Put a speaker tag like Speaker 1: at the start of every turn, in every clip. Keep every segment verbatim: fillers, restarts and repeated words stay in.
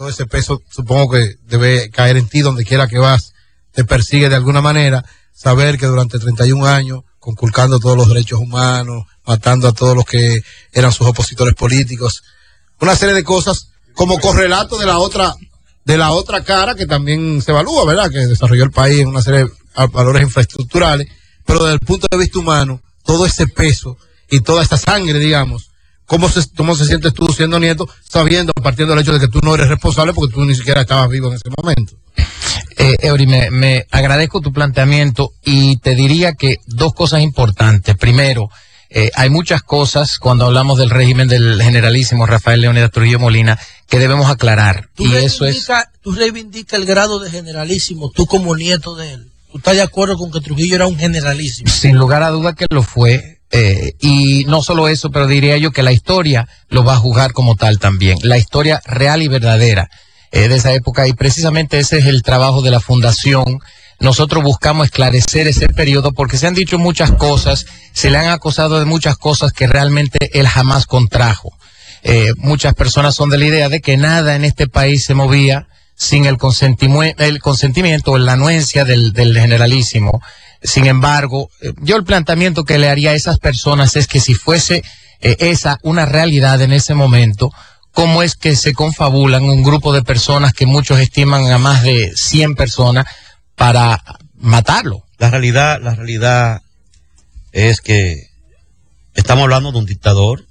Speaker 1: todo ese peso supongo que debe caer en ti donde quiera que vas, te persigue de alguna manera, saber que durante treinta y un años, conculcando todos los derechos humanos, matando a todos los que eran sus opositores políticos, una serie de cosas como correlato de la otra, de la otra cara que también se evalúa, ¿verdad? Que desarrolló el país en una serie de valores infraestructurales, pero desde el punto de vista humano, todo ese peso y toda esa sangre, digamos, ¿Cómo se, ¿Cómo se sientes tú siendo nieto, sabiendo, partiendo del hecho de que tú no eres responsable porque tú ni siquiera estabas vivo en ese momento?
Speaker 2: Eh, Eury, me, me agradezco tu planteamiento y te diría que dos cosas importantes. Primero, eh, hay muchas cosas cuando hablamos del régimen del generalísimo Rafael Leónidas Trujillo Molina que debemos aclarar.
Speaker 3: Tú
Speaker 2: y eso es.
Speaker 3: Tú reivindicas el grado de generalísimo, tú como nieto de él. ¿Tú estás de acuerdo con que Trujillo era un generalísimo?
Speaker 2: Sin lugar a duda que lo fue. Eh, y no solo eso, pero diría yo que la historia lo va a juzgar como tal también. La historia real y verdadera eh, de esa época, y precisamente ese es el trabajo de la Fundación. Nosotros buscamos esclarecer ese periodo porque se han dicho muchas cosas, se le han acusado de muchas cosas que realmente él jamás contrajo. Eh, muchas personas son de la idea de que nada en este país se movía sin el consentimiento, el consentimiento o la anuencia del, del generalísimo. Sin embargo, yo el planteamiento que le haría a esas personas es que si fuese eh, esa una realidad en ese momento, ¿cómo es que se confabulan un grupo de personas que muchos estiman a más de cien personas para matarlo?
Speaker 4: La realidad, la realidad es que estamos hablando de un dictador,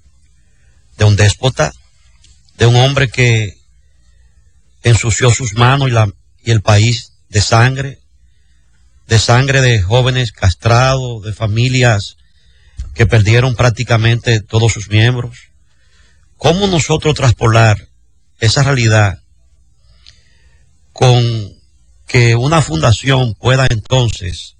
Speaker 4: de un déspota, de un hombre que ensució sus manos y, la, y el país de sangre, de sangre de jóvenes castrados, de familias que perdieron prácticamente todos sus miembros. ¿Cómo nosotros traspolar esa realidad con que una fundación pueda entonces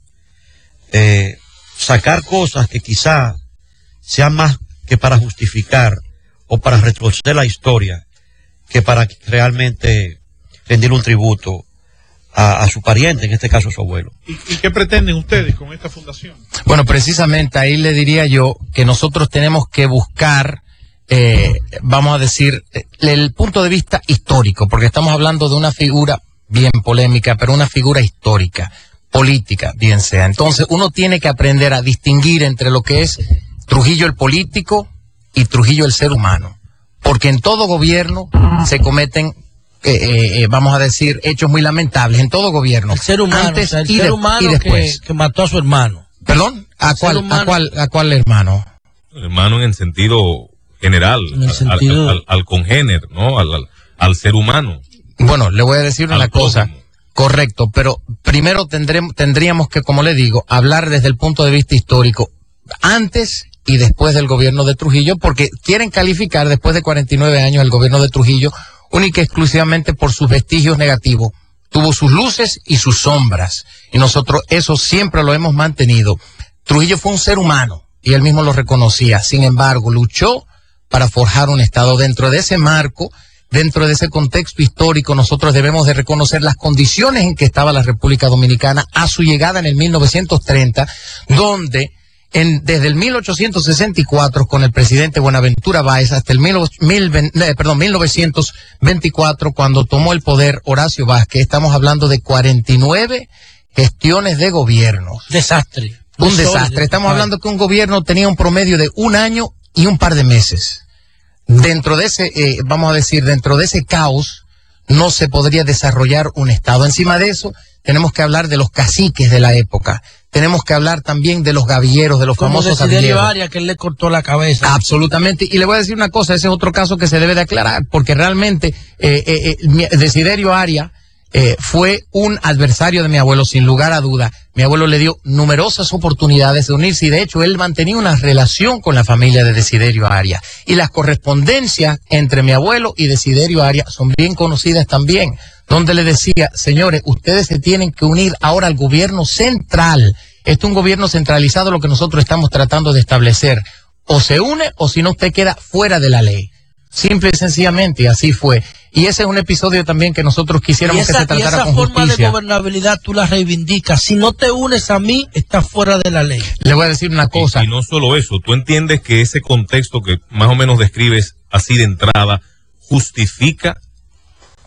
Speaker 4: eh, sacar cosas que quizá sean más que para justificar o para retorcer la historia que para realmente rendir un tributo A, a su pariente, en este caso su abuelo?
Speaker 5: ¿Y, ¿Y qué pretenden ustedes con esta fundación?
Speaker 2: Bueno, precisamente ahí le diría yo que nosotros tenemos que buscar, eh, vamos a decir, el punto de vista histórico, porque estamos hablando de una figura bien polémica, pero una figura histórica, política, bien sea. Entonces uno tiene que aprender a distinguir entre lo que es Trujillo el político y Trujillo el ser humano, porque en todo gobierno se cometen Eh, eh, vamos a decir, hechos muy lamentables en todo gobierno.
Speaker 3: El ser humano,
Speaker 2: antes
Speaker 3: o sea, el
Speaker 2: y,
Speaker 3: ser
Speaker 2: de,
Speaker 3: humano
Speaker 2: y después.
Speaker 3: Que, que mató a su hermano.
Speaker 2: ¿Perdón? ¿A cuál, a, cuál, ¿A cuál hermano?
Speaker 6: Hermano en el sentido general,
Speaker 3: en el
Speaker 6: al,
Speaker 3: sentido...
Speaker 6: al, al, al congénere, ¿no? Al, al, al ser humano.
Speaker 2: Bueno, le voy a decir una cosa.
Speaker 6: Próximo.
Speaker 2: Correcto, pero primero tendremos, tendríamos que, como le digo, hablar desde el punto de vista histórico, antes y después del gobierno de Trujillo, porque quieren calificar después de cuarenta y nueve años el gobierno de Trujillo única y exclusivamente por sus vestigios negativos. Tuvo sus luces y sus sombras, y nosotros eso siempre lo hemos mantenido. Trujillo fue un ser humano, y él mismo lo reconocía. Sin embargo, luchó para forjar un Estado. Dentro de ese marco, dentro de ese contexto histórico, nosotros debemos de reconocer las condiciones en que estaba la República Dominicana a su llegada en el mil novecientos treinta, donde En, desde el mil ochocientos sesenta y cuatro con el presidente Buenaventura Báez hasta el mil, mil, eh, perdón, mil novecientos veinticuatro cuando tomó el poder Horacio Vázquez, estamos hablando de cuarenta y nueve gestiones de gobierno.
Speaker 3: Desastre.
Speaker 2: Un desastre. Estamos hablando que un gobierno tenía un promedio de un año y un par de meses. Dentro de ese, eh, vamos a decir, dentro de ese caos no se podría desarrollar un Estado. Encima de eso, tenemos que hablar de los caciques de la época. Tenemos que hablar también de los gavilleros, de los
Speaker 3: Como
Speaker 2: famosos
Speaker 3: Desiderio
Speaker 2: gavilleros.
Speaker 3: Arias, que él le cortó la cabeza.
Speaker 2: Absolutamente. Y le voy a decir una cosa, ese es otro caso que se debe de aclarar, porque realmente eh, eh, eh, Desiderio Arias eh, fue un adversario de mi abuelo, sin lugar a duda. Mi abuelo le dio numerosas oportunidades de unirse, y de hecho él mantenía una relación con la familia de Desiderio Arias. Y las correspondencias entre mi abuelo y Desiderio Arias son bien conocidas también, donde le decía, señores, ustedes se tienen que unir ahora al gobierno central. Esto es un gobierno centralizado, lo que nosotros estamos tratando de establecer. O se une, o si no, usted queda fuera de la ley. Simple y sencillamente, y así fue. Y ese es un episodio también que nosotros quisiéramos esa, que se tratara con justicia.
Speaker 3: Y esa forma de gobernabilidad tú la reivindicas. Si no te unes a mí, estás fuera de la ley.
Speaker 2: Le voy a decir una cosa.
Speaker 6: Y, y no solo eso, tú entiendes que ese contexto que más o menos describes así de entrada, justifica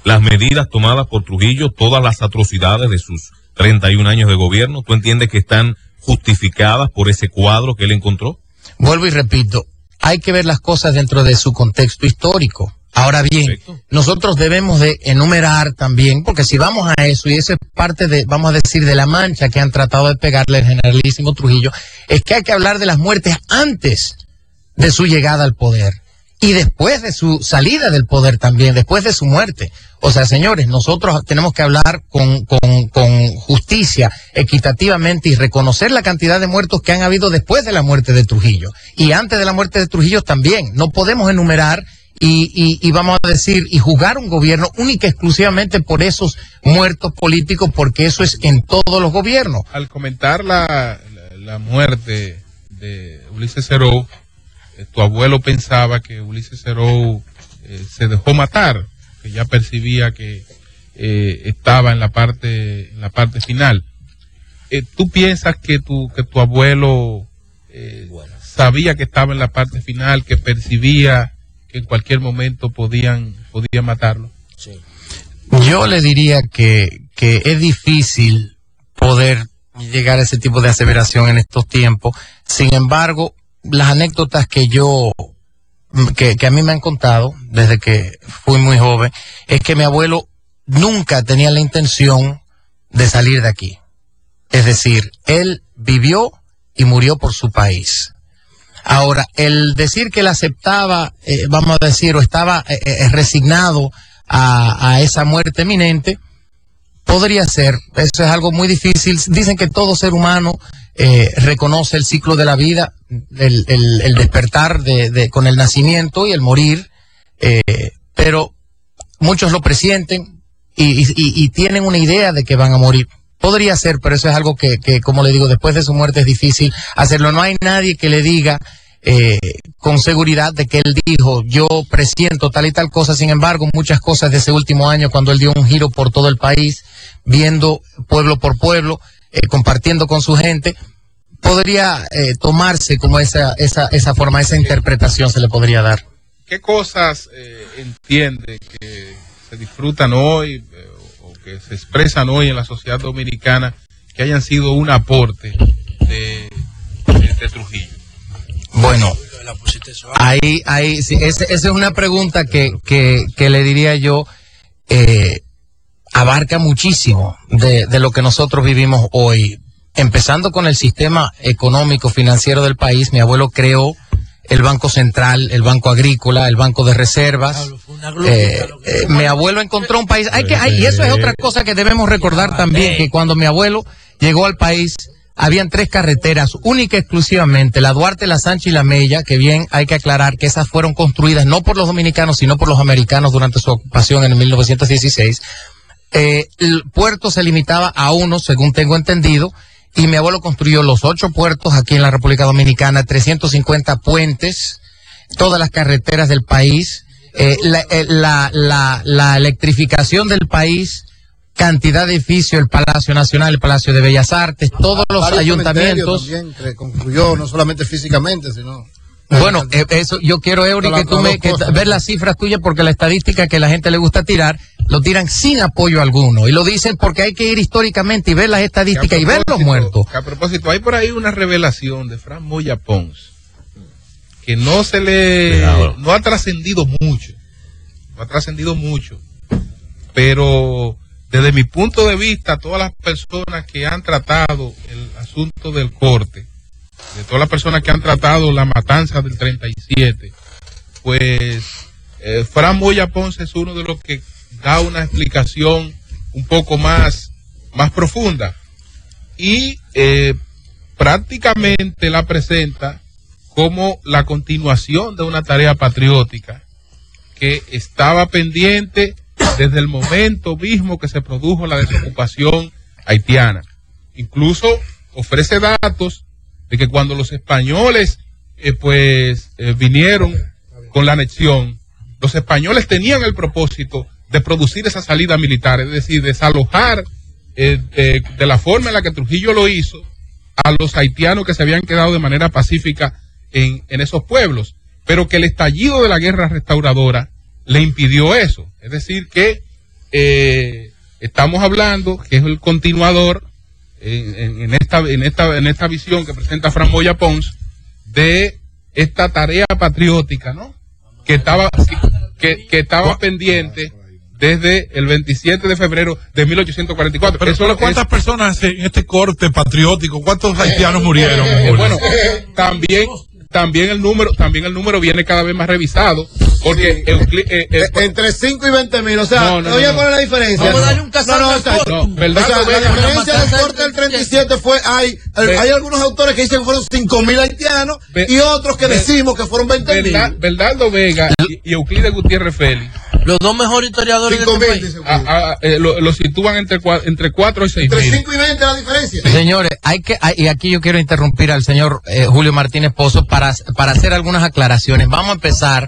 Speaker 6: las medidas tomadas por Trujillo, todas las atrocidades de sus treinta y un años de gobierno, ¿tú entiendes que están justificadas por ese cuadro que él encontró?
Speaker 2: Vuelvo y repito, hay que ver las cosas dentro de su contexto histórico. Ahora bien, perfecto, nosotros debemos de enumerar también, porque si vamos a eso, y eso es parte de, vamos a decir, de la mancha que han tratado de pegarle al generalísimo Trujillo, es que hay que hablar de las muertes antes de su llegada al poder y después de su salida del poder también, después de su muerte. O sea, señores, nosotros tenemos que hablar con, con, con justicia, equitativamente, y reconocer la cantidad de muertos que han habido después de la muerte de Trujillo. Y antes de la muerte de Trujillo también. No podemos enumerar y, y, y vamos a decir, y juzgar un gobierno única y exclusivamente por esos muertos políticos, porque eso es en todos los gobiernos.
Speaker 5: Al comentar la, la, la muerte de Ulises Serou, eh, tu abuelo pensaba que Ulises Serou eh, se dejó matar, que ya percibía que eh, estaba en la parte en la parte final. Eh, ¿Tú piensas que tu que tu abuelo eh, sabía que estaba en la parte final, que percibía que en cualquier momento podían podían matarlo?
Speaker 2: Sí. Yo le diría que, que es difícil poder llegar a ese tipo de aseveración en estos tiempos. Sin embargo, las anécdotas que yo Que, que a mí me han contado desde que fui muy joven, es que mi abuelo nunca tenía la intención de salir de aquí. Es decir, él vivió y murió por su país. Ahora, el decir que él aceptaba, eh, vamos a decir, o estaba eh, eh, resignado a, a esa muerte eminente, podría ser. Eso es algo muy difícil. Dicen que todo ser humano eh, reconoce el ciclo de la vida, el, el, el despertar de, de, con el nacimiento y el morir, eh, pero muchos lo presienten y, y, y tienen una idea de que van a morir. Podría ser, pero eso es algo que, que, como le digo, después de su muerte es difícil hacerlo. No hay nadie que le diga eh, con seguridad de que él dijo, yo presiento tal y tal cosa. Sin embargo, muchas cosas de ese último año, cuando él dio un giro por todo el país, viendo pueblo por pueblo, eh, compartiendo con su gente, podría eh, tomarse como esa, esa, esa forma, esa interpretación se le podría dar.
Speaker 5: ¿Qué cosas eh, entiende que se disfrutan hoy eh, o que se expresan hoy en la sociedad dominicana que hayan sido un aporte de, de, de Trujillo?
Speaker 2: Bueno, ahí, ahí, sí, esa es una pregunta que, que, que le diría yo, eh, abarca muchísimo de, de lo que nosotros vivimos hoy. Empezando con el sistema económico financiero del país, mi abuelo creó el Banco Central, el Banco Agrícola, el Banco de Reservas. Eh, eh, mi abuelo encontró un país, hay que, hay, y eso es otra cosa que debemos recordar también, que cuando mi abuelo llegó al país, habían tres carreteras, única y exclusivamente, la Duarte, la Sánchez y la Mella, que bien hay que aclarar que esas fueron construidas no por los dominicanos, sino por los americanos durante su ocupación en mil novecientos dieciséis. Eh, el puerto se limitaba a uno, según tengo entendido, y mi abuelo construyó los ocho puertos aquí en la República Dominicana, trescientos cincuenta puentes, todas las carreteras del país, eh, la, eh, la, la, la electrificación del país, cantidad de edificios, el Palacio Nacional, el Palacio de Bellas Artes, todos los ayuntamientos.
Speaker 1: También que concluyó, no solamente físicamente, sino...
Speaker 2: Bueno, eh, eso yo quiero, Eury, que tú me, que, ver las cifras tuyas, porque la estadística que la gente le gusta tirar, lo tiran sin apoyo alguno, y lo dicen porque hay que ir históricamente y ver las estadísticas y ver los muertos.
Speaker 5: A propósito, hay por ahí una revelación de Fran Moya Pons, que no se le, Cuidado. no ha trascendido mucho, no ha trascendido mucho, pero desde mi punto de vista, todas las personas que han tratado el asunto del corte, de todas las personas que han tratado la matanza del treinta y siete, pues eh, Fran Moya Ponce es uno de los que da una explicación un poco más, más profunda y eh, prácticamente la presenta como la continuación de una tarea patriótica que estaba pendiente desde el momento mismo que se produjo la desocupación haitiana. Incluso ofrece datos de que cuando los españoles eh, pues eh, vinieron con la anexión, los españoles tenían el propósito de producir esa salida militar, es decir, desalojar eh, de, de la forma en la que Trujillo lo hizo a los haitianos que se habían quedado de manera pacífica en, en esos pueblos, pero que el estallido de la guerra restauradora le impidió eso. Es decir, que eh, estamos hablando que es el continuador en, en, en esta en esta en esta visión que presenta Fran Moya Pons de esta tarea patriótica, ¿no? Que estaba que, que estaba pendiente desde el veintisiete de febrero de mil ochocientos cuarenta y cuatro.
Speaker 7: Pero
Speaker 5: Eso
Speaker 7: ¿cuántas
Speaker 5: es,
Speaker 7: personas en este corte patriótico, cuántos haitianos murieron?
Speaker 5: Eh, bueno, también también el número también el número viene cada vez más revisado porque el, eh, eh,
Speaker 1: entre cinco y veinte mil, o sea,
Speaker 5: no, no,
Speaker 1: oye,
Speaker 5: no,
Speaker 1: ¿cuál es la diferencia?
Speaker 3: Vamos a darle un cazazo
Speaker 1: no, no,
Speaker 3: al
Speaker 1: o sea,
Speaker 3: corte.
Speaker 5: no, ¿verdad?
Speaker 1: O sea, la diferencia del corte del treinta y siete fue, hay,
Speaker 5: Ve-
Speaker 1: hay algunos autores que dicen que fueron cinco mil haitianos
Speaker 5: Ve-
Speaker 1: y otros que
Speaker 5: Ve-
Speaker 1: decimos que fueron veinte mil.
Speaker 5: Verdad- Bernardo Vega y, y Euclides Gutiérrez Félix
Speaker 3: Los dos mejores historiadores de
Speaker 1: cinco
Speaker 3: este
Speaker 1: mil,
Speaker 3: país.
Speaker 1: dice
Speaker 5: a- a- eh, lo, lo sitúan entre, cua- entre cuatro y seis
Speaker 1: Entre
Speaker 5: mil.
Speaker 1: cinco y veinte la diferencia.
Speaker 2: Señores, hay que, hay- y aquí yo quiero interrumpir al señor eh, Julio Martínez Pozo para, para hacer algunas aclaraciones. Vamos a empezar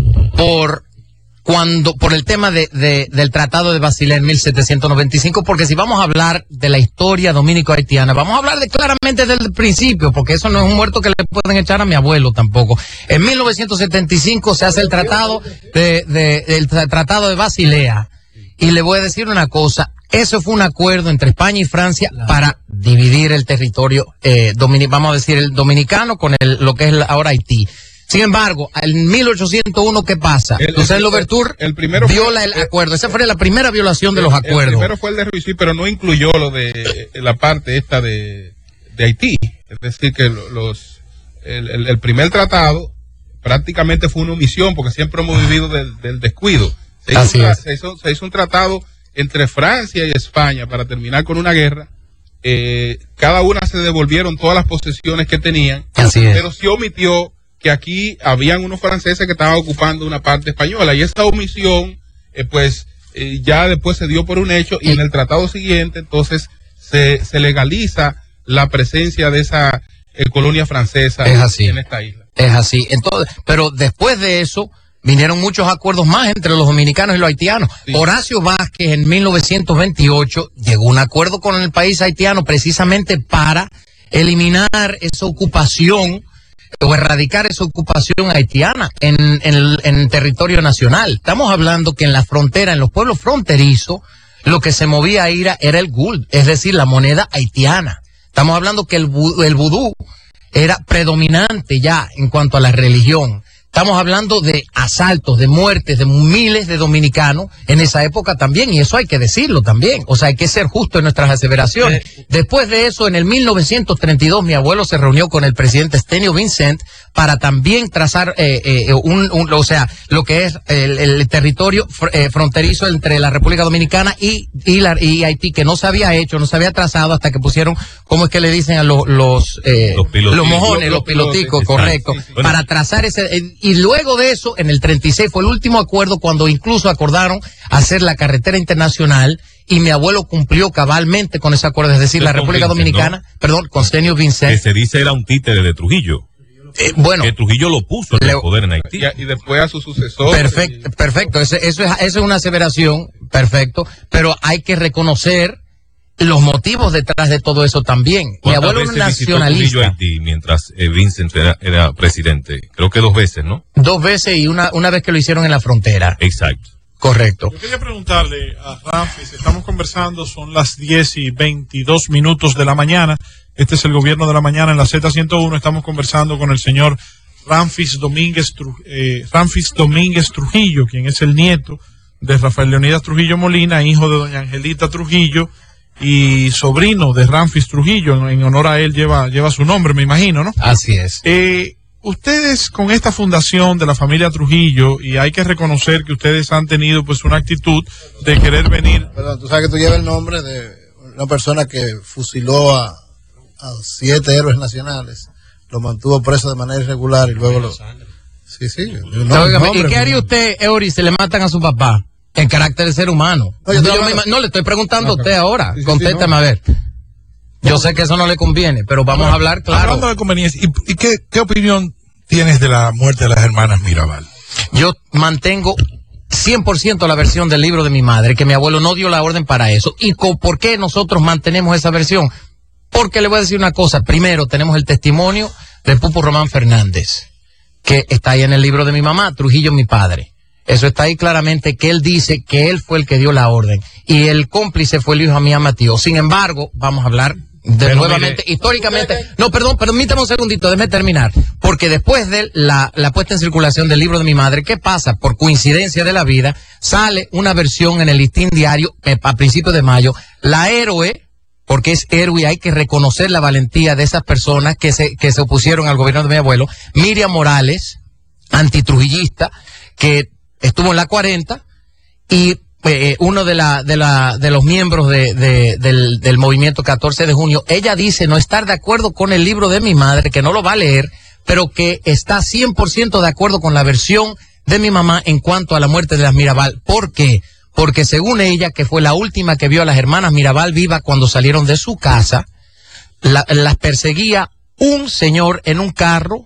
Speaker 2: por cuando, por el tema de, de, del Tratado de Basilea en mil setecientos noventa y cinco, porque si vamos a hablar de la historia dominico-haitiana, vamos a hablar de claramente desde el principio, porque eso no es un muerto que le pueden echar a mi abuelo tampoco. En mil novecientos setenta y cinco se hace el tratado de, de, el Tratado de Basilea, y le voy a decir una cosa. Eso fue un acuerdo entre España y Francia para dividir el territorio, eh, domini- vamos a decir, el dominicano con el, lo que es el- ahora Haití. Sin embargo, en mil ochocientos uno, ¿qué pasa?
Speaker 5: El-
Speaker 2: Toussaint
Speaker 5: el-
Speaker 2: Louverture
Speaker 5: el primero fue-
Speaker 2: viola el acuerdo. Esa fue la primera violación de los
Speaker 5: El
Speaker 2: acuerdos.
Speaker 5: primero fue el de Ruiz, pero no incluyó lo de eh, la parte esta de, de Haití. Es decir, que lo- los el, el- el primer tratado prácticamente fue una omisión, porque siempre hemos vivido del, del descuido. Se hizo,
Speaker 2: Así
Speaker 5: una-
Speaker 2: es.
Speaker 5: se, hizo, se hizo un tratado entre Francia y España para terminar con una guerra. Eh, cada una se devolvieron todas las posesiones que tenían,
Speaker 2: Así es.
Speaker 5: pero sí omitió que aquí habían unos franceses que estaban ocupando una parte española, y esa omisión eh, pues eh, ya después se dio por un hecho, y en el tratado siguiente entonces se, se legaliza la presencia de esa eh, colonia francesa
Speaker 2: Es así.
Speaker 5: en esta isla.
Speaker 2: Es así. Entonces, pero después de eso vinieron muchos acuerdos más entre los dominicanos y los haitianos.
Speaker 5: Sí.
Speaker 2: Horacio Vázquez en mil novecientos veintiocho llegó a un acuerdo con el país haitiano precisamente para eliminar esa ocupación o erradicar esa ocupación haitiana en, en, el, en territorio nacional. Estamos hablando que en la frontera, en los pueblos fronterizos, lo que se movía ahí era, era el gould, es decir, la moneda haitiana. Estamos hablando que el, vu- el vudú era predominante ya en cuanto a la religión. Estamos hablando de asaltos, de muertes de miles de dominicanos en esa época también, y eso hay que decirlo también. O sea, hay que ser justo en nuestras aseveraciones. Después de eso, en el mil novecientos treinta y dos, mi abuelo se reunió con el presidente Stenio Vincent para también trazar eh, eh, un, un, o sea, lo que es el, el territorio fr- eh, fronterizo entre la República Dominicana y, y, la, y Haití, que no se había hecho, no se había trazado hasta que pusieron, ¿cómo es que le dicen a los los, eh,
Speaker 6: Los piloticos.
Speaker 2: los mojones,
Speaker 5: Los-
Speaker 2: los
Speaker 5: los pilotes,
Speaker 2: piloticos,
Speaker 6: exacto.
Speaker 2: correcto,
Speaker 6: Sí, sí. Bueno.
Speaker 2: para trazar ese, eh, y luego de eso, en el treinta y seis fue el último acuerdo cuando incluso acordaron hacer la carretera internacional, y mi abuelo cumplió cabalmente con ese acuerdo, es decir,
Speaker 6: Es
Speaker 2: la
Speaker 6: con
Speaker 2: República
Speaker 6: Vincent,
Speaker 2: Dominicana,
Speaker 6: ¿no?
Speaker 2: perdón, con Stenio
Speaker 6: Que
Speaker 2: Vincent,
Speaker 6: se dice era un títere de Trujillo.
Speaker 2: eh, bueno,
Speaker 6: Que Trujillo lo puso en
Speaker 2: Le-
Speaker 6: el poder en Haití.
Speaker 5: Y, y después a su sucesor.
Speaker 2: perfecto, perfecto, ese- eso es, eso es una aseveración, perfecto, pero hay que reconocer los motivos detrás de todo eso también. Mi
Speaker 6: ¿Cuántas
Speaker 2: abuelo era un
Speaker 6: veces visitó Trujillo
Speaker 2: nacionalista,
Speaker 6: Haití mientras eh, Vincent era, era presidente? Creo que dos veces, ¿no?
Speaker 2: dos veces y una, una vez que lo hicieron en la frontera,
Speaker 6: Exacto.
Speaker 2: correcto.
Speaker 7: Yo quería preguntarle a Ramfis, estamos conversando, son las diez y veintidós minutos de la mañana, este es el gobierno de la mañana en la Z ciento uno, estamos conversando con el señor Ramfis Domínguez, Tru- eh, Ramfis Domínguez Trujillo, quien es el nieto de Rafael Leonidas Trujillo Molina, hijo de doña Angelita Trujillo y sobrino de Ramfis Trujillo, en honor a él lleva, lleva su nombre, me imagino, ¿no?
Speaker 2: Así es.
Speaker 7: Eh, ustedes con esta fundación de la familia Trujillo, y hay que reconocer que ustedes han tenido pues una actitud de querer venir.
Speaker 1: Perdón, tú sabes que tú llevas el nombre de una persona que fusiló a, a siete héroes nacionales, lo mantuvo preso de manera irregular y luego lo... Sí, sí. no,
Speaker 2: Óigame,
Speaker 1: nombre,
Speaker 2: ¿y qué haría
Speaker 1: pues.
Speaker 2: usted, Eury, si le matan a su papá? En carácter de ser humano.
Speaker 1: No, yo
Speaker 2: Yo
Speaker 1: estoy
Speaker 2: me
Speaker 1: hablando-
Speaker 2: ima- no, le estoy preguntando a usted ahora.
Speaker 1: Sí, sí, sí,
Speaker 2: Contéstame
Speaker 1: no.
Speaker 2: a ver. Yo sé que eso no le conviene, pero vamos a hablar claro.
Speaker 7: Hablando de conveniencia, ¿y, y qué, qué opinión tienes de la muerte de las hermanas Mirabal?
Speaker 2: Yo mantengo cien por ciento la versión del libro de mi madre, que mi abuelo no dio la orden para eso. ¿Y co- por qué nosotros mantenemos esa versión? Porque le voy a decir una cosa. Primero, tenemos el testimonio de Pupo Román Fernández, que está ahí en el libro de mi mamá, Trujillo mi padre. Eso está ahí claramente, que él dice que él fue el que dio la orden y el cómplice fue el hijo Amía Matío. Sin embargo, vamos a hablar de
Speaker 6: Pero
Speaker 2: nuevamente,
Speaker 6: mire,
Speaker 2: históricamente, no, perdón, permítame un segundito, déjeme terminar, porque después de la, la puesta en circulación del libro de mi madre, ¿qué pasa? Por coincidencia de la vida, sale una versión en el Listín Diario, eh, a principios de mayo, la héroe, porque es héroe y hay que reconocer la valentía de esas personas que se, que se opusieron al gobierno de mi abuelo, Miriam Morales, antitrujillista, que estuvo en la cuarenta y eh, uno de la de la de los miembros de, de del, del movimiento catorce de junio, ella dice no estar de acuerdo con el libro de mi madre, que no lo va a leer, pero que está cien por ciento de acuerdo con la versión de mi mamá en cuanto a la muerte de las Mirabal. ¿Por qué? Porque según ella, que fue la última que vio a las hermanas Mirabal viva cuando salieron de su casa, la, las perseguía un señor en un carro,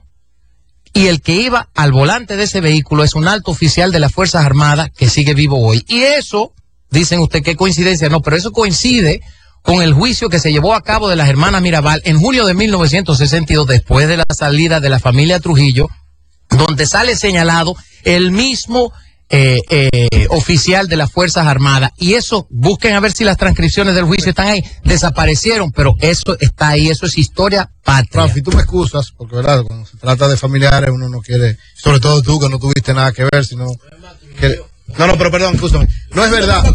Speaker 2: y el que iba al volante de ese vehículo es un alto oficial de las Fuerzas Armadas que sigue vivo hoy. Y eso, dicen usted, qué coincidencia, no, pero eso coincide con el juicio que se llevó a cabo de las hermanas Mirabal en julio de mil novecientos sesenta y dos, después de la salida de la familia Trujillo, donde sale señalado el mismo eh, eh, oficial de las Fuerzas Armadas. Y eso, busquen a ver si las transcripciones del juicio están ahí, desaparecieron, pero eso está ahí, eso es historia patria.
Speaker 1: Rafi, tú me excusas, porque verdad, cuando se trata de familiares uno no quiere, sobre todo tú que no tuviste nada que ver, sino que... No, no, pero perdón, excúsame, no es verdad.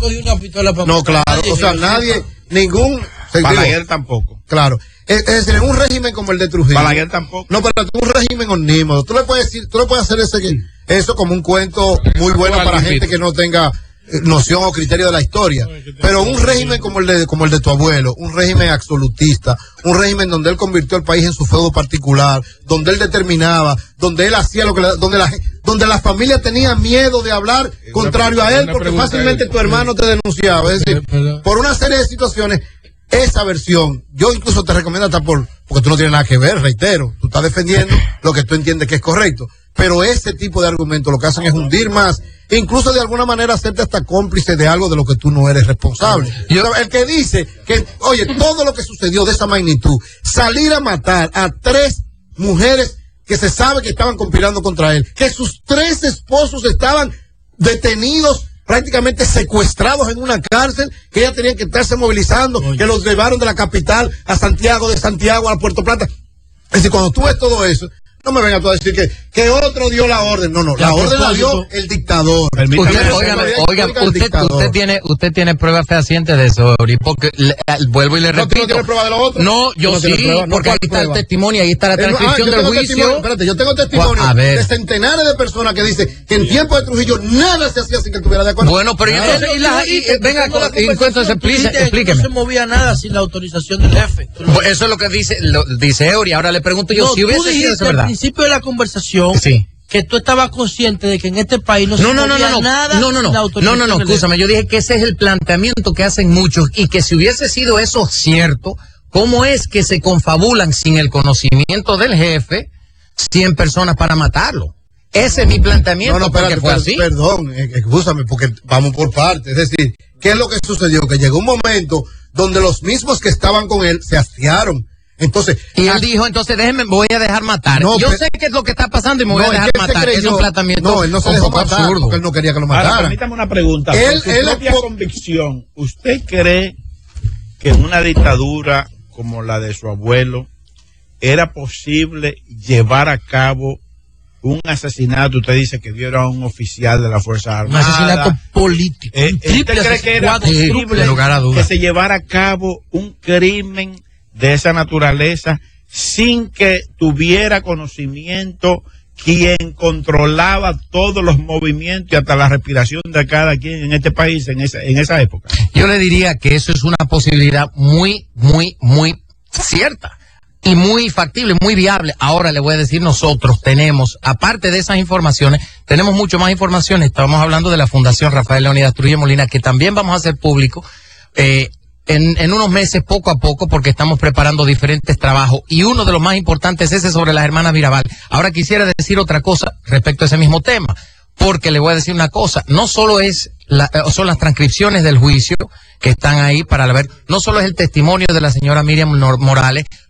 Speaker 1: No, claro, o sea, nadie, ningún...
Speaker 5: Balaguer tampoco.
Speaker 1: Claro. Es, es decir, en un régimen como el de Trujillo.
Speaker 5: Balaguer tampoco.
Speaker 1: No, pero un régimen omnímodo. Tú le puedes decir, tú le puedes hacer ese, eso como un cuento muy bueno para gente que no tenga eh, noción o criterio de la historia. Pero un régimen como el de, como el de tu abuelo, un régimen absolutista, un régimen donde él convirtió el país en su feudo particular, donde él determinaba, donde él hacía lo que, la, donde la, donde la familia tenía miedo de hablar una, contrario a él, porque fácilmente tu hermano te denunciaba. Es decir, por una serie de situaciones. Esa versión, yo incluso te recomiendo hasta por, porque tú no tienes nada que ver, reitero, tú estás defendiendo lo que tú entiendes que es correcto, pero ese tipo de argumentos lo que hacen es hundir más, e incluso de alguna manera hacerte hasta cómplice de algo de lo que tú no eres responsable. Yo, el que dice que, oye, todo lo que sucedió de esa magnitud, salir a matar a tres mujeres que se sabe que estaban conspirando contra él, que sus tres esposos estaban detenidos, prácticamente secuestrados en una cárcel, que ellas tenían que estarse movilizando, Oye. que los llevaron de la capital a Santiago, de Santiago a Puerto Plata. Es decir, cuando tú ves todo eso, no me vengas tú a decir que, que otro dio la orden. No, no, la, la orden la dio el dictador.
Speaker 2: Usted, oigan, oigan, usted, usted tiene, usted tiene pruebas fehacientes de eso, porque le, vuelvo y le
Speaker 1: ¿No,
Speaker 2: repito.
Speaker 1: ¿No tienes prueba de lo otro?
Speaker 2: No, yo
Speaker 1: no
Speaker 2: sí,
Speaker 1: prueba, no,
Speaker 2: porque ahí está
Speaker 1: prueba?
Speaker 2: el testimonio, ahí está la transcripción
Speaker 1: ah,
Speaker 2: del juicio.
Speaker 1: Espérate, yo tengo testimonio de centenares de personas que dicen que en tiempo de Trujillo nada se hacía sin que él tuviera de acuerdo.
Speaker 2: Bueno, pero
Speaker 1: claro.
Speaker 2: entonces, y la, y, y, venga, entonces explíqueme.
Speaker 3: No se movía nada sin la autorización del jefe.
Speaker 2: Eso es lo que dice, lo, dice Eury. Ahora le pregunto yo,
Speaker 3: no,
Speaker 2: si hubiese sido eso, ¿verdad?
Speaker 3: Al principio de la conversación,
Speaker 2: sí.
Speaker 3: que tú estabas consciente de que en este país no,
Speaker 2: no
Speaker 3: se
Speaker 2: no,
Speaker 3: movía
Speaker 2: no, no,
Speaker 3: nada
Speaker 2: no, no, no, no, no, no, no, escúchame, yo dije que ese es el planteamiento que hacen muchos y que si hubiese sido eso cierto, ¿cómo es que se confabulan sin el conocimiento del jefe cien personas para matarlo? Ese es mi planteamiento.
Speaker 1: No, no, espérate,
Speaker 2: porque fue así.
Speaker 1: Perdón, escúchame, porque vamos por partes. Es decir, ¿qué es lo que sucedió? Que llegó un momento donde los mismos que estaban con él se hastiaron. Entonces,
Speaker 2: y él dijo, entonces déjeme, voy a dejar matar. No, yo pero, sé qué es lo que está pasando y me voy no, a dejar matar. Creyó, es un planteamiento
Speaker 1: no, él no se dejó matar absurdo. Porque él no quería que lo matara.
Speaker 5: Ahora, permítame una pregunta.
Speaker 1: Él,
Speaker 5: por su
Speaker 1: él,
Speaker 5: propia
Speaker 1: él,
Speaker 5: convicción, ¿usted cree que en una dictadura como la de su abuelo era posible llevar a cabo un asesinato? Usted dice que dio a un oficial de la Fuerza Armada.
Speaker 3: Un asesinato político.
Speaker 5: Eh, ¿Usted cree que era posible que se llevara a cabo un crimen de esa naturaleza sin que tuviera conocimiento quien controlaba todos los movimientos y hasta la respiración de cada quien en este país en esa, en esa época?
Speaker 2: Yo le diría que eso es una posibilidad muy, muy, muy cierta y muy factible, muy viable. Ahora le voy a decir, nosotros tenemos, aparte de esas informaciones, tenemos mucho más informaciones. Estamos hablando de la Fundación Rafael Leónidas Trujillo Molina, que también vamos a hacer público eh, En, en unos meses, poco a poco, porque estamos preparando diferentes trabajos y uno de los más importantes es ese sobre las hermanas Mirabal. Ahora quisiera decir otra cosa respecto a ese mismo tema, porque le voy a decir una cosa, no solo es la, son las transcripciones del juicio que están ahí para ver, no solo es el testimonio de la señora Miriam Morales, no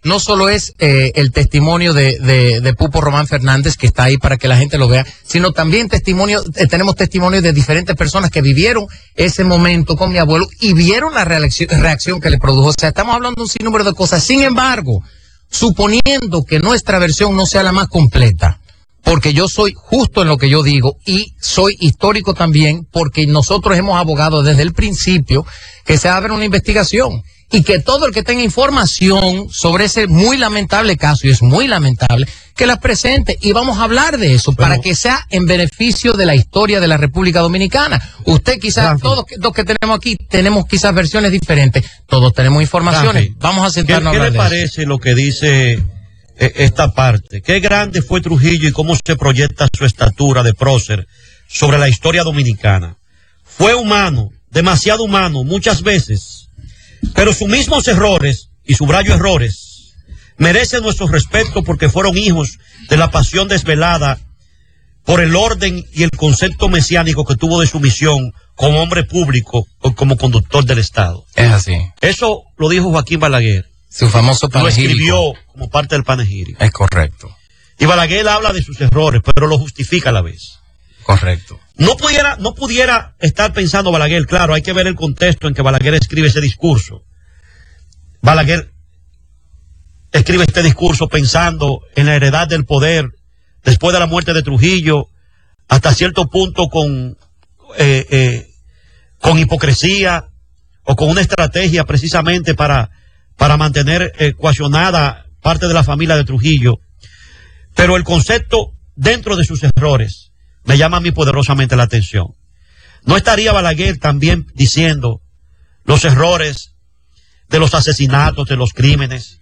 Speaker 2: no solo es eh, el testimonio de, de, de Pupo Román Fernández, que está ahí para que la gente lo vea, sino también testimonio, eh, tenemos testimonios de diferentes personas que vivieron ese momento con mi abuelo y vieron la reacción, reacción que le produjo. O sea, estamos hablando de un sinnúmero de cosas. Sin embargo, suponiendo que nuestra versión no sea la más completa, porque yo soy justo en lo que yo digo y soy histórico también, porque nosotros hemos abogado desde el principio que se abra una investigación y que todo el que tenga información sobre ese muy lamentable caso, y es muy lamentable, que la presente y vamos a hablar de eso. Pero, para que sea en beneficio de la historia de la República Dominicana. Usted quizás, Rafi, todos los que tenemos aquí, tenemos quizás versiones diferentes, todos tenemos informaciones. Rafi, vamos a sentarnos
Speaker 4: ¿qué,
Speaker 2: a hablar
Speaker 4: ¿Qué le parece lo que dice eh, esta parte? ¿Qué grande fue Trujillo y cómo se proyecta su estatura de prócer sobre la historia dominicana? Fue humano, demasiado humano, muchas veces. Pero sus mismos errores, y subrayo errores, merecen nuestro respeto porque fueron hijos de la pasión desvelada por el orden y el concepto mesiánico que tuvo de su misión como hombre público o como conductor del Estado.
Speaker 2: Es así.
Speaker 4: Eso lo dijo Joaquín Balaguer.
Speaker 2: Su famoso panegírico.
Speaker 4: Lo escribió como parte del panegírico.
Speaker 2: Es correcto.
Speaker 4: Y Balaguer habla de sus errores, pero lo justifica a la vez.
Speaker 2: Correcto.
Speaker 4: No pudiera, no pudiera estar pensando Balaguer, claro, hay que ver el contexto en que Balaguer escribe ese discurso. Balaguer escribe este discurso pensando en la heredad del poder después de la muerte de Trujillo, hasta cierto punto con, eh, eh, con hipocresía o con una estrategia precisamente para, para mantener eh, coaccionada parte de la familia de Trujillo. Pero el concepto dentro de sus errores me llama a mí poderosamente la atención. ¿No estaría Balaguer también diciendo los errores de los asesinatos, de los crímenes?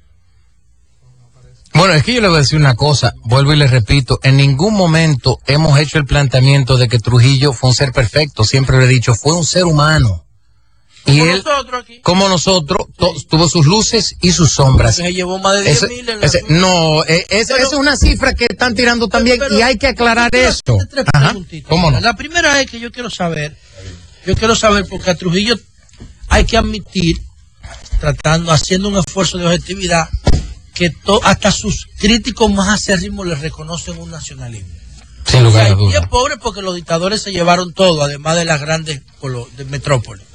Speaker 2: Bueno, es que yo le voy a decir una cosa, vuelvo y le repito, en ningún momento hemos hecho el planteamiento de que Trujillo fue un ser perfecto, siempre lo he dicho, fue un ser humano. Y él, nosotros aquí. como nosotros, to, sí. tuvo sus luces y sus sombras.
Speaker 3: Se llevó más de diez mil en la
Speaker 2: ese, No, es, es, pero, esa es una cifra que están tirando también pero, pero, y hay que aclarar esto.
Speaker 3: ¿Cómo no? La primera es que yo quiero saber, yo quiero saber porque a Trujillo hay que admitir, tratando, haciendo un esfuerzo de objetividad, que to, hasta sus críticos más acérrimos le reconocen un nacionalismo.
Speaker 2: Sin lugar a dudas.
Speaker 3: Y es pobre porque los dictadores se llevaron todo, además de las grandes de metrópolis.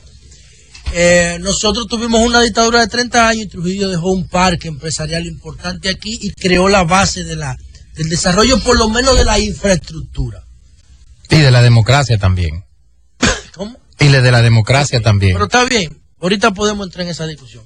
Speaker 3: Eh, nosotros tuvimos una dictadura de treinta años y Trujillo dejó un parque empresarial importante aquí y creó la base de la, del desarrollo, por lo menos de la infraestructura.
Speaker 2: Y de la democracia también.
Speaker 3: ¿Cómo?
Speaker 2: Y de la democracia
Speaker 3: okay.
Speaker 2: también.
Speaker 3: Pero está bien, ahorita podemos entrar en esa discusión.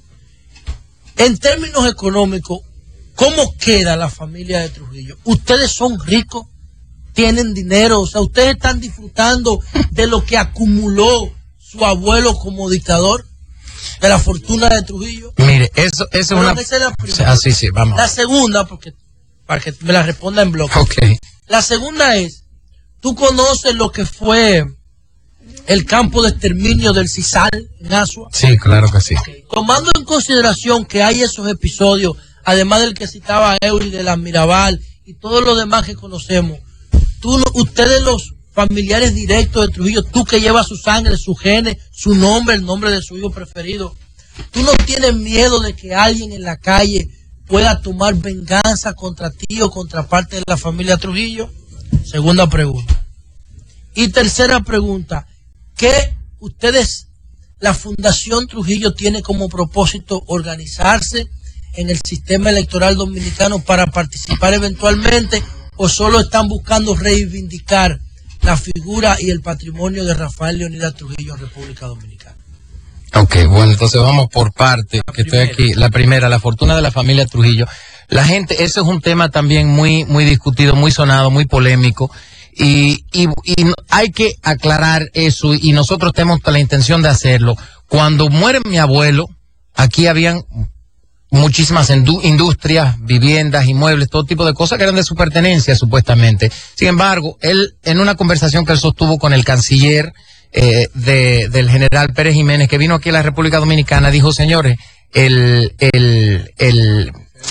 Speaker 3: En términos económicos, ¿cómo queda la familia de Trujillo? ¿Ustedes son ricos? ¿Tienen dinero? O sea, ¿ustedes están disfrutando de lo que acumuló su abuelo como dictador, de la fortuna de Trujillo?
Speaker 2: Mire, eso, eso es una...
Speaker 3: Esa es la primera.
Speaker 2: Ah, sí, sí, vamos.
Speaker 3: La segunda, porque para que me la responda en bloque.
Speaker 2: Okay.
Speaker 3: La segunda es, ¿tú conoces lo que fue el campo de exterminio del Cisal en Asua?
Speaker 2: Sí, claro que sí.
Speaker 3: Okay. Tomando en consideración que hay esos episodios, además del que citaba Eury de la Mirabal y todos los demás que conocemos, tú, ustedes los familiares directos de Trujillo, tú que llevas su sangre, su genes, su nombre, el nombre de su hijo preferido, ¿tú no tienes miedo de que alguien en la calle pueda tomar venganza contra ti o contra parte de la familia Trujillo? Segunda pregunta. Y tercera pregunta, ¿qué ustedes, la Fundación Trujillo tiene como propósito organizarse en el sistema electoral dominicano para participar eventualmente o solo están buscando reivindicar la figura y el patrimonio de Rafael Leonidas Trujillo en República Dominicana?
Speaker 2: Ok, bueno, entonces vamos por parte, que estoy aquí. La primera, la fortuna de la familia Trujillo. La gente, ese es un tema también muy, muy discutido, muy sonado, muy polémico. Y, y, y hay que aclarar eso, y nosotros tenemos la intención de hacerlo. Cuando muere mi abuelo, aquí habían muchísimas industrias, viviendas, inmuebles, todo tipo de cosas que eran de su pertenencia, supuestamente. Sin embargo, él, en una conversación que él sostuvo con el canciller eh, de, del general Pérez Jiménez, que vino aquí a la República Dominicana, dijo, señores, el... el, el,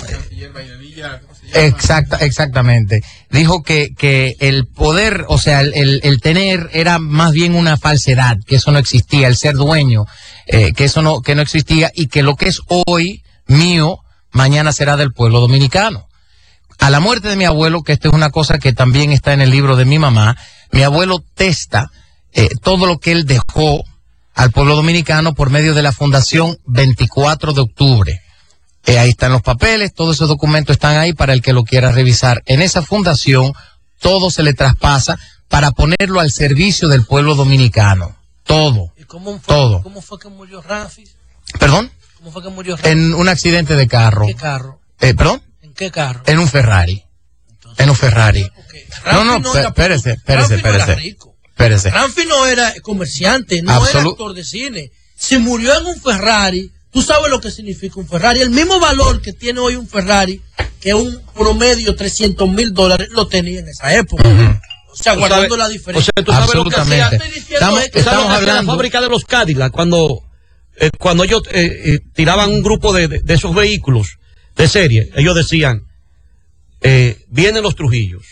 Speaker 2: Exacta, exactamente. Dijo que, que el poder, o sea, el, el, el tener era más bien una falsedad, que eso no existía, el ser dueño, eh, que eso no, que no existía, y que lo que es hoy mío mañana será del pueblo dominicano. A la muerte de mi abuelo, que esta es una cosa que también está en el libro de mi mamá, mi abuelo testa eh, todo lo que él dejó al pueblo dominicano por medio de la Fundación veinticuatro de octubre. Eh, ahí están los papeles, todos esos documentos están ahí para el que lo quiera revisar. En esa fundación todo se le traspasa para ponerlo al servicio del pueblo dominicano. Todo.
Speaker 3: ¿Y cómo fue,
Speaker 2: todo.
Speaker 3: ¿Cómo fue que murió Ramfis?
Speaker 2: ¿Perdón?
Speaker 3: ¿Cómo fue que murió Ramfis?
Speaker 2: En un accidente de carro.
Speaker 3: ¿En qué carro?
Speaker 2: Eh, ¿Perdón?
Speaker 3: ¿En qué carro?
Speaker 2: En un Ferrari. Entonces, en un Ferrari.
Speaker 3: Okay.
Speaker 2: No, no, no espérese, espérese, espérese. Espérese.
Speaker 3: Ramfis no era comerciante, no
Speaker 2: Absolut-
Speaker 3: era actor de cine. Si murió en un Ferrari, tú sabes lo que significa un Ferrari. El mismo valor que tiene hoy un Ferrari, que un promedio trescientos mil dólares, lo tenía en esa época. Uh-huh. O sea, guardando la diferencia.
Speaker 4: O sea, tú sabes lo que hacía,
Speaker 2: estamos,
Speaker 4: que estamos hablando la fábrica de los Cadillac cuando, eh, cuando ellos eh, eh, tiraban un grupo de, de, de esos vehículos de serie. Ellos decían, eh, vienen los Trujillos.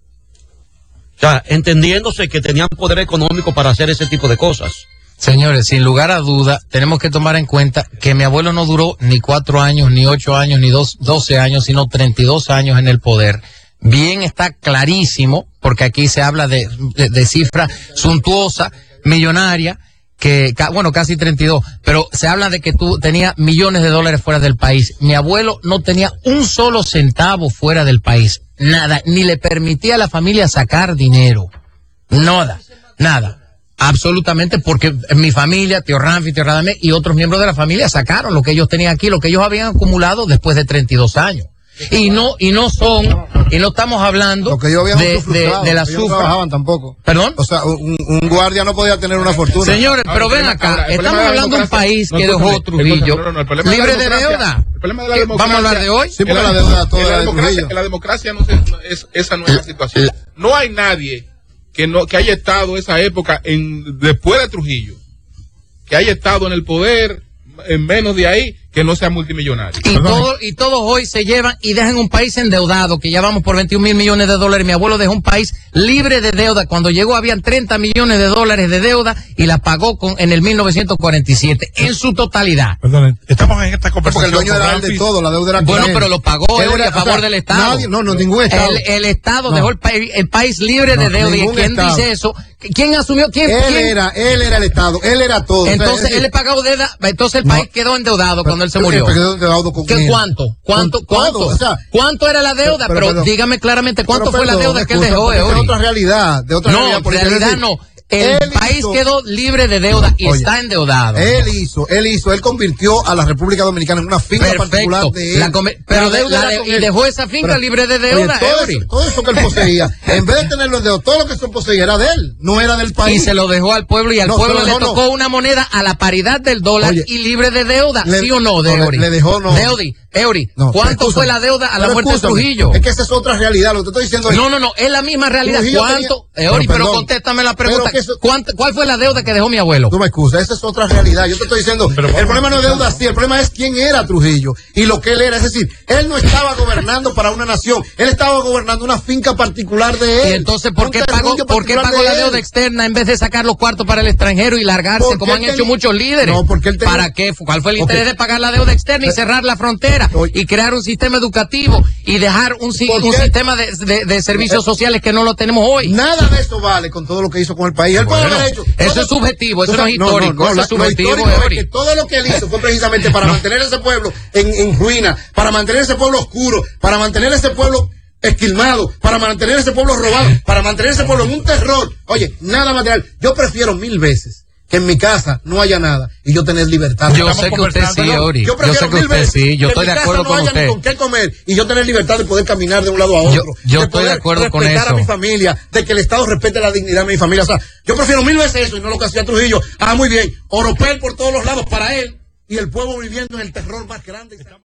Speaker 4: O sea, entendiéndose que tenían poder económico para hacer ese tipo de cosas.
Speaker 2: Señores, sin lugar a duda, tenemos que tomar en cuenta que mi abuelo no duró ni cuatro años, ni ocho años, ni dos, doce años, sino treinta y dos años en el poder. Bien está clarísimo, porque aquí se habla de, de, de cifra suntuosa, millonaria, que, bueno, casi treinta y dos, pero se habla de que tú tenías millones de dólares fuera del país. Mi abuelo no tenía un solo centavo fuera del país. Nada, ni le permitía a la familia sacar dinero. Nada, nada. Absolutamente, porque mi familia, tío Ramfi, tío Radamés y otros miembros de la familia sacaron lo que ellos tenían aquí, lo que ellos habían acumulado después de treinta y dos años. Y no, y no son, y no estamos hablando
Speaker 1: lo que ellos habían
Speaker 2: de, de, de la
Speaker 1: sufra. No trabajaban tampoco.
Speaker 2: ¿Perdón?
Speaker 1: O sea, un, un guardia no podía tener una fortuna.
Speaker 2: Señores, pero ahora, ven acá, ahora, estamos hablando de un país no, que dejó Trujillo no, no, no, libre de, de deuda.
Speaker 5: El problema de la democracia,
Speaker 2: ¿vamos a hablar de hoy?
Speaker 1: Sí, porque la deuda toda
Speaker 5: la
Speaker 1: de
Speaker 5: democracia, la democracia no, se, no es, esa no es la situación. No hay nadie que no que haya estado esa época en después de Trujillo, que haya estado en el poder en menos de ahí, que no sea multimillonario.
Speaker 2: Y, todo, y todos hoy se llevan y dejan un país endeudado, que ya vamos por veintiún mil millones de dólares. Mi abuelo dejó un país libre de deuda. Cuando llegó habían treinta millones de dólares de deuda y la pagó con en el mil novecientos cuarenta y siete en su totalidad.
Speaker 7: Perdón, estamos en esta conversación.
Speaker 1: Porque el dueño era el de todo, la deuda era
Speaker 2: bueno, pero lo pagó él era, a favor o sea, del Estado.
Speaker 1: Nadie, no, no, ningún Estado.
Speaker 2: El, el Estado no. dejó el, pa el país libre no, de deuda. ¿Y quién estado. dice eso? ¿Quién asumió? ¿Quién?
Speaker 1: Él
Speaker 2: ¿quién?
Speaker 1: era, él era el Estado, él era todo.
Speaker 2: Entonces
Speaker 1: o sea,
Speaker 2: él le pagó deuda, entonces el no, país quedó endeudado cuando él se murió.
Speaker 1: Con
Speaker 2: ¿Qué, ¿Cuánto? ¿Cuánto?
Speaker 1: Con
Speaker 2: ¿Cuánto?
Speaker 1: O sea,
Speaker 2: ¿Cuánto era la deuda? Pero, pero, pero dígame claramente cuánto fue perdón, la deuda que él dejó.
Speaker 1: De otra realidad, de otra
Speaker 2: no,
Speaker 1: realidad.
Speaker 2: No, realidad decir, no. El él país hizo, quedó libre de deuda y oye, está endeudado.
Speaker 1: Él hizo, él hizo, él convirtió a la República Dominicana en una finca Perfecto. particular de él.
Speaker 2: La pero deuda la de, y dejó esa finca pero, libre de deuda.
Speaker 1: Oye, todo, eso, todo eso que él poseía, en vez de tenerlo en deuda, todo lo que se poseía era de él, no era del país.
Speaker 2: Y se lo dejó al pueblo y al no, pueblo dejó, le tocó no. una moneda a la paridad del dólar oye, y libre de deuda, le, ¿sí o no, de Eury?
Speaker 1: Le dejó no.
Speaker 2: Deudi, Eury, no, ¿cuánto fue la deuda a la muerte de Trujillo?
Speaker 1: Es que esa es otra realidad, lo que te estoy diciendo.
Speaker 2: No, no, no, es la misma realidad. ¿Cuánto? Eury, pero contéstame la pregunta. ¿Cuál fue la deuda que dejó mi abuelo?
Speaker 1: Tú me excusas, esa es otra realidad. Yo te estoy diciendo, pero, el problema no es deuda, sí, el problema es quién era Trujillo y lo que él era. Es decir, él no estaba gobernando para una nación, él estaba gobernando una finca particular de él.
Speaker 2: Y entonces, ¿por qué pagó, ¿por qué pagó la deuda externa en vez de sacar los cuartos para el extranjero y largarse como han hecho muchos líderes?
Speaker 1: No, porque él tenía...
Speaker 2: ¿Para qué? ¿Cuál fue el interés okay. de pagar la deuda externa y cerrar la frontera Oye. y crear un sistema educativo y dejar un, un sistema de, de, de servicios sociales que no lo tenemos hoy?
Speaker 1: Nada de eso vale con todo lo que hizo con el país. Él
Speaker 2: bueno, haber hecho, eso todo, es subjetivo, eso no es histórico, no, no, no, eso es subjetivo.
Speaker 1: Lo histórico es que todo lo que él hizo fue precisamente para mantener ese pueblo en, en ruina, para mantener ese pueblo oscuro, para mantener ese pueblo esquilmado, para mantener ese pueblo robado, para mantener ese pueblo en un terror. Oye, nada material. Yo prefiero mil veces que en mi casa no haya nada y yo tener libertad.
Speaker 2: Yo sé que usted sí, Ori.
Speaker 1: Yo, yo sé que usted sí,
Speaker 2: yo estoy de acuerdo con usted.
Speaker 1: Ni con qué comer y yo tener libertad de poder caminar de un lado a otro.
Speaker 2: Yo, yo estoy de acuerdo con eso.
Speaker 1: Respetar a mi familia, de que el Estado respete la dignidad de mi familia. O sea, yo prefiero mil veces eso y no lo que hacía Trujillo. Ah, muy bien. Oropel por todos los lados para él y el pueblo viviendo en el terror más grande.